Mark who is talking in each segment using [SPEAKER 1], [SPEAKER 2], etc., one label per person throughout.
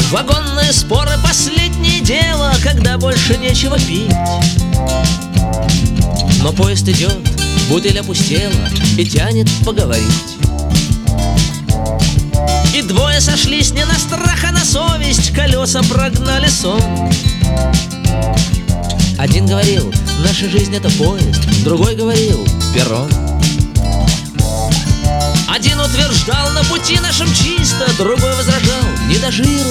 [SPEAKER 1] Вагонные споры — последнее дело, когда больше нечего пить. Но поезд идет, бутыль опустела и тянет поговорить. И двое сошлись не на страх, а на совесть, колеса прогнали сон. Один говорил: наша жизнь — это поезд. Другой говорил: перрон. Один утверждал: на пути нашем чисто. Другой возражал: не до жиру.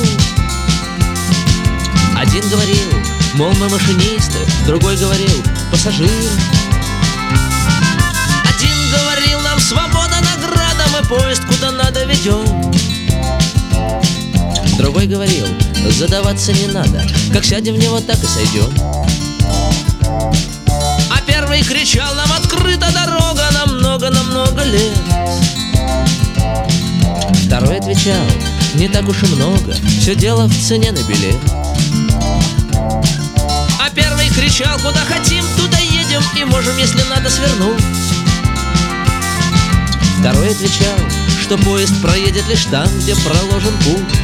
[SPEAKER 1] Один говорил: мол, мы машинисты. Другой говорил: пассажиры. Один говорил: нам свобода награда, мы поезд куда надо ведем. Другой говорил: задаваться не надо, как сядем в него, так и сойдем. А первый кричал: нам открыта дорога на много лет. Второй отвечал: не так уж и много, все дело в цене на билет. А первый кричал: куда хотим, туда едем, и можем, если надо, свернуть. Второй отвечал, что поезд проедет лишь там, где проложен путь.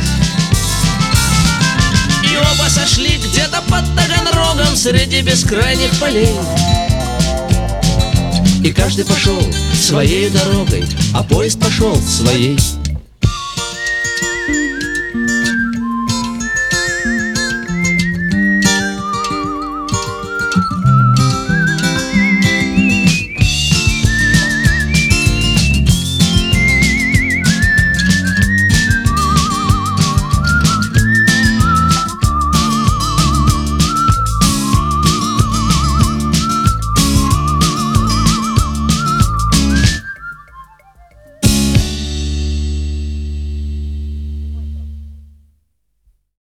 [SPEAKER 1] И оба сошли где-то под Таганрогом среди бескрайних полей. И каждый пошел своей дорогой, а поезд пошел своей.